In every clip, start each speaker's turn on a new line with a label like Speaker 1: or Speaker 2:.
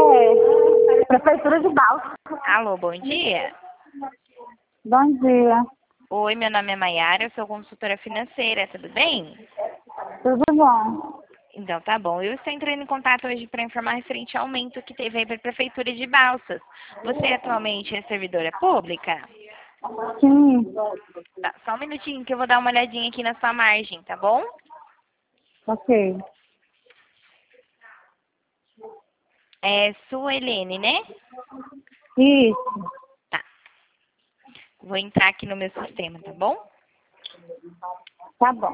Speaker 1: Prefeitura de Balsas.
Speaker 2: Alô, bom dia.
Speaker 1: Bom dia.
Speaker 2: Oi, meu nome é Maiara, eu sou consultora financeira, tudo bem?
Speaker 1: Tudo bom?
Speaker 2: Então tá bom. Eu estou entrando em contato hoje para informar referente ao aumento que teve aí para a Prefeitura de Balsas. Você atualmente é servidora pública?
Speaker 1: Sim.
Speaker 2: Tá, só um minutinho que eu vou dar uma olhadinha aqui na sua margem, tá bom?
Speaker 1: Ok.
Speaker 2: É sua Helene, né?
Speaker 1: Isso.
Speaker 2: Tá. Vou entrar aqui no meu sistema, tá bom?
Speaker 1: Tá bom.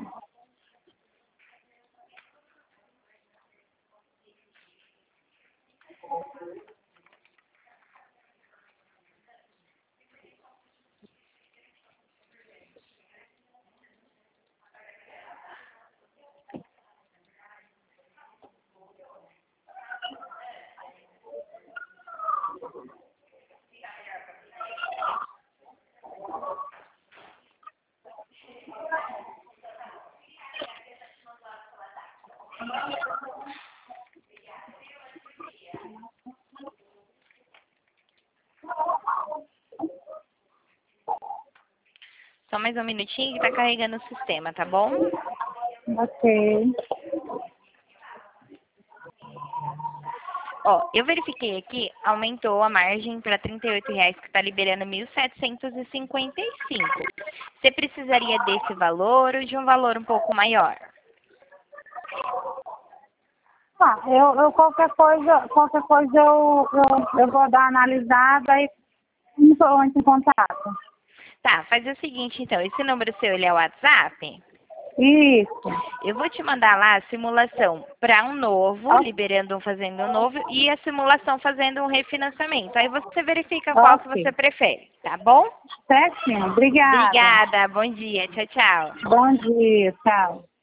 Speaker 2: Só mais um minutinho que tá carregando o sistema, tá bom?
Speaker 1: Ok.
Speaker 2: Ó, eu verifiquei aqui, aumentou a margem para R$ 38,00, que está liberando 1.755. Você precisaria desse valor ou de um valor um pouco maior?
Speaker 1: Tá, eu qualquer coisa eu vou dar uma analisada e entro em contato.
Speaker 2: Tá, faz o seguinte então, esse número seu, ele é o WhatsApp?
Speaker 1: Isso.
Speaker 2: Eu vou te mandar lá a simulação para um novo, liberando um fazendo um novo, e a simulação fazendo um refinanciamento. Aí você verifica qual que você
Speaker 1: Ok.
Speaker 2: prefere, tá bom?
Speaker 1: Certinho. Obrigada.
Speaker 2: Obrigada, bom dia, tchau, tchau.
Speaker 1: Bom dia. Tchau.